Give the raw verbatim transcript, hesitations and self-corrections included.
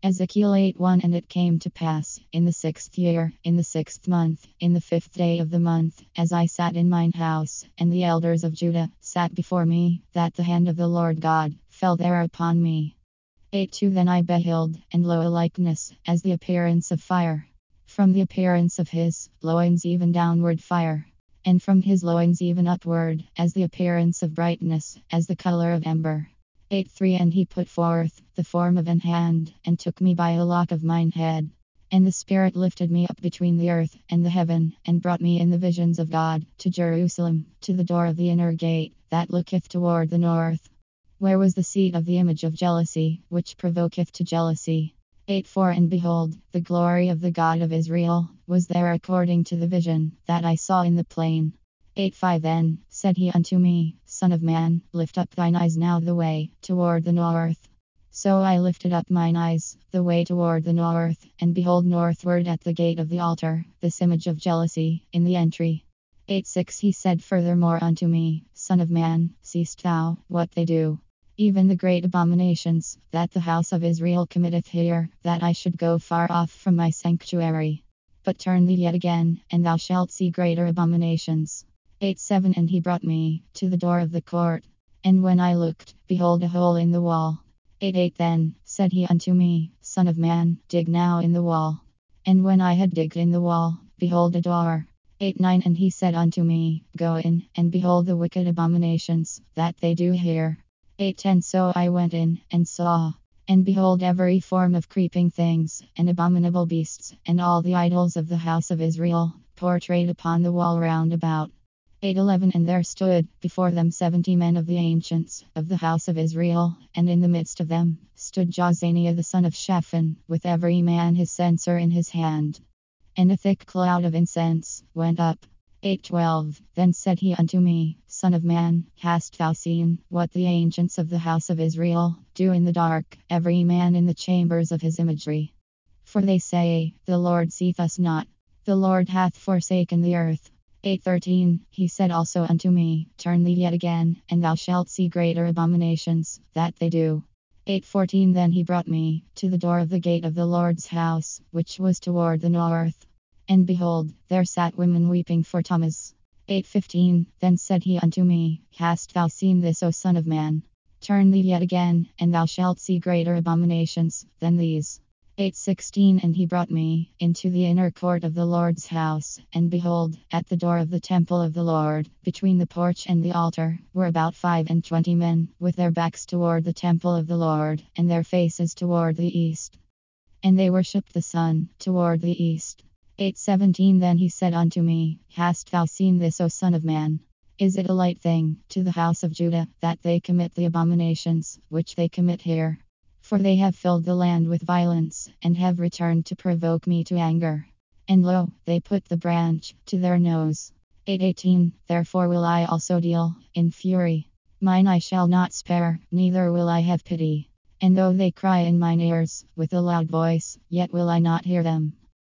Ezekiel eight one. And it came to pass, in the sixth year, in the sixth month, in the fifth day of the month, as I sat in mine house, and the elders of Judah sat before me, that the hand of the Lord God fell there upon me. eight two. Then I beheld, and lo, a likeness, as the appearance of fire. From the appearance of his loins even downward fire, and from his loins even upward, as the appearance of brightness, as the color of ember. eight three. And he put forth the form of an hand, and took me by a lock of mine head. And the Spirit lifted me up between the earth and the heaven, and brought me in the visions of God to Jerusalem, to the door of the inner gate, that looketh toward the north, where was the seat of the image of jealousy, which provoketh to jealousy. eight four. And behold, the glory of the God of Israel was there according to the vision that I saw in the plain. eight five. Then said he unto me, Son of man, lift up thine eyes now the way toward the north. So I lifted up mine eyes the way toward the north, and behold, northward at the gate of the altar, this image of jealousy in the entry. eight six. He said furthermore unto me, Son of man, seest thou what they do? Even the great abominations that the house of Israel committeth here, that I should go far off from my sanctuary. But turn thee yet again, and thou shalt see greater abominations. eight seven. And he brought me to the door of the court. And when I looked, behold, a hole in the wall. eight eight. Then said he unto me, Son of man, dig now in the wall. And when I had digged in the wall, behold, a door. eight nine. And he said unto me, Go in, and behold the wicked abominations that they do here. eight ten. So I went in, and saw, and behold, every form of creeping things, and abominable beasts, and all the idols of the house of Israel, portrayed upon the wall round about. eight eleven. And there stood before them seventy men of the ancients of the house of Israel, and in the midst of them stood Jazaniah the son of Shaphan, with every man his censer in his hand. And a thick cloud of incense went up. eight twelve. Then said he unto me, Son of man, hast thou seen what the ancients of the house of Israel do in the dark, every man in the chambers of his imagery? For they say, The Lord seeth us not, the Lord hath forsaken the earth. eight thirteen. He said also unto me, Turn thee yet again, and thou shalt see greater abominations that they do. eight fourteen. Then he brought me to the door of the gate of the Lord's house, which was toward the north. And behold, there sat women weeping for Tammuz. eight fifteen. Then said he unto me, Hast thou seen this, O son of man? Turn thee yet again, and thou shalt see greater abominations than these. eight sixteen. And he brought me into the inner court of the Lord's house, and behold, at the door of the temple of the Lord, between the porch and the altar, were about five and twenty men, with their backs toward the temple of the Lord, and their faces toward the east. And they worshipped the sun toward the east. eight seventeen. Then he said unto me, Hast thou seen this, O son of man? Is it a light thing to the house of Judah that they commit the abominations which they commit here? For they have filled the land with violence, and have returned to provoke me to anger. And lo, they put the branch to their nose. eight eighteen. Therefore will I also deal in fury. Mine eye shall not spare, neither will I have pity. And though they cry in mine ears with a loud voice, yet will I not hear them.